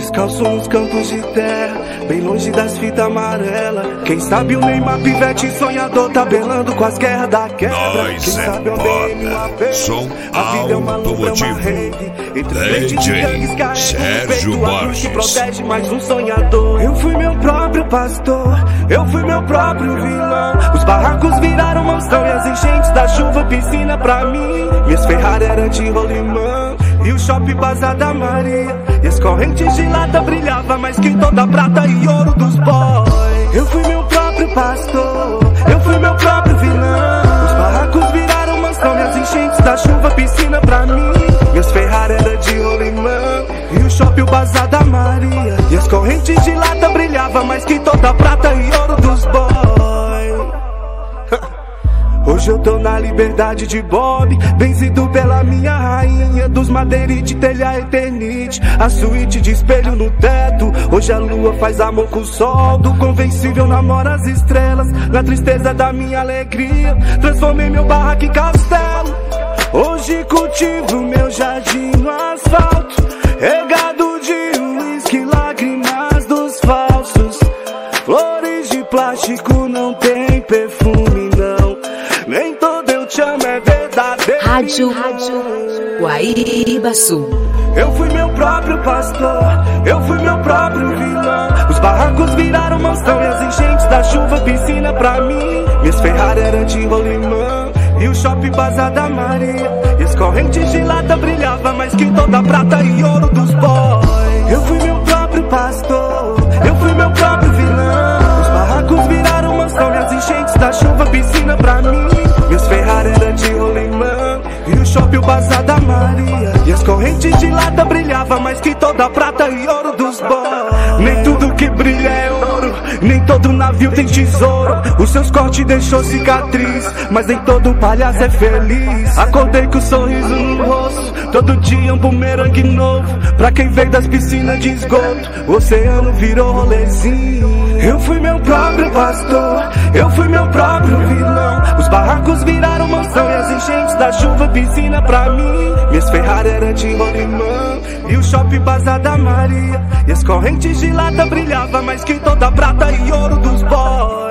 descalço nos campos de terra, bem longe das fitas amarelas. Quem sabe o Neymar pivete sonhador, tabelando com as guerras da quebra. Quem sabe o DM uma vez, som a vida é uma luta, uma rede. DJ Sérgio Borges que protege mais um sonhador. Eu fui meu próprio pastor, eu fui meu próprio vilão. Os barracos viraram mansão e as enchentes da chuva piscina pra mim. Minhas Ferrari eram de rolimã e o shopping Bazar da Maria. E as correntes de lata brilhavam mais que toda a prata e ouro dos boys. Eu fui meu próprio pastor, eu fui meu próprio vilão. Os barracos viraram mansão e as enchentes da chuva piscina pra mim. Minhas Ferrari eram de rolimã e o shopping Bazar da Maria. E as correntes de lata brilhavam mais que toda a prata e ouro dos boys. Hoje eu tô na liberdade de Bob, benzido pela minha rainha dos madeirites, telha eternite, a suíte de espelho no teto. Hoje a lua faz amor com o sol, do convencível namora as estrelas. Na tristeza da minha alegria, transformei meu barraco em castelo. Hoje cultivo meu jardim no asfalto, regado de uísque, lágrimas dos falsos. Flores de plástico não tem perfume não, nem todo eu te amo é verdadeiro. Rádio Guaíba Sul. Eu fui meu próprio pastor, eu fui meu próprio vilão. Os barracos viraram mansão e as enchentes da chuva piscina pra mim. Minhas Ferrari eram de rolimã e o shopping Bazar da Maria. E as correntes de lata brilhavam mais que toda a prata e ouro dos boys. Eu fui meu próprio pastor, eu fui meu próprio vilão. Os barracos viraram mansão e as enchentes da chuva piscina pra mim. Minhas Ferrari eram de rolimã e o shopping Bazar da Maria. E as correntes de lata brilhavam mais que toda a prata e ouro dos boys. Nem tudo que brilha é ouro, nem todo navio tem tesouro. Os seus cortes deixou cicatriz, mas nem todo palhaço é feliz. Acordei com um sorriso no rosto, todo dia um bumerangue novo. Pra quem veio das piscinas de esgoto, o oceano virou rolezinho. Eu fui meu próprio pastor, eu fui meu próprio vilão. Os barracos viraram mansão e as enchentes da chuva piscina pra mim. Minhas Ferrari eram de rolimã e o shopping Bazar da Maria. E as correntes de lata brilhavam mais que toda a prata e ouro dos boys.